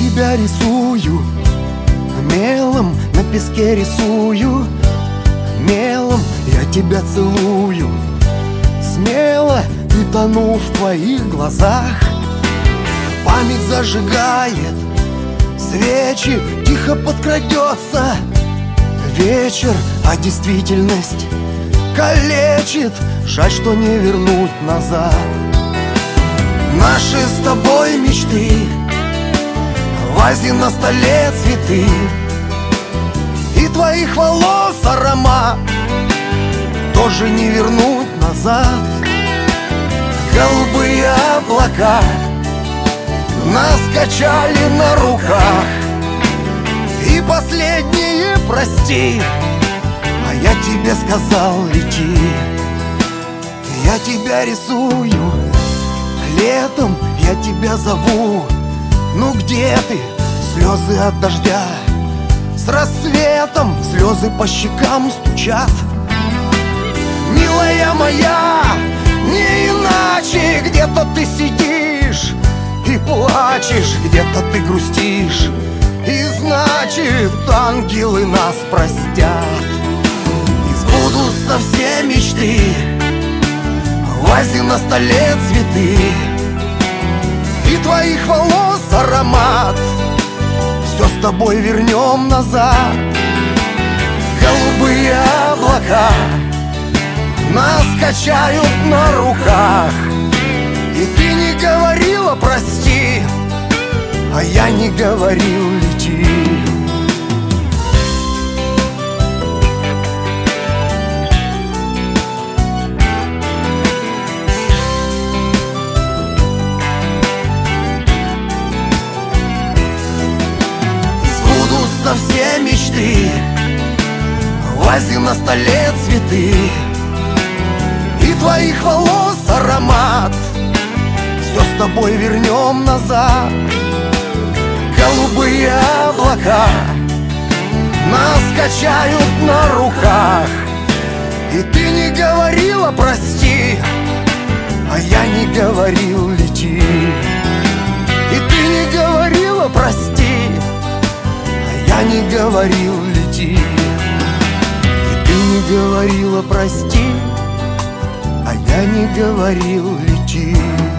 тебя рисую, мелом на песке рисую, мелом я тебя целую. Смело и тону в твоих глазах. Память зажигает свечи, тихо подкрадется вечер, а действительность калечит. Жаль, что не вернуть назад наши с тобой мечты. В вазе на столе цветы и твоих волос аромат тоже не вернуть назад. Голубые облака нас качали на руках, и последнее прости, а я тебе сказал лети. Я тебя рисую, летом я тебя зову. Ну где ты? Слезы от дождя. С рассветом слезы по щекам стучат. Милая моя, не иначе. Где-то ты сидишь и плачешь, где-то ты грустишь, и значит, ангелы нас простят. И сбудутся все мечты. В вазе на столе цветы и твоих волос аромат все с тобой вернем назад. Голубые облака нас качают на руках, и ты не говорила прости, а я не говорил лети. Сбудутся все мечты. В вазе на столе цветы и твоих волос аромат все с тобой вернем назад. Голубые облака нас качают на руках, и ты не говорила прости, а я не говорил лети. И ты не говорила прости, а я не говорил лети. И ты не говорила прости, а я не говорил лети.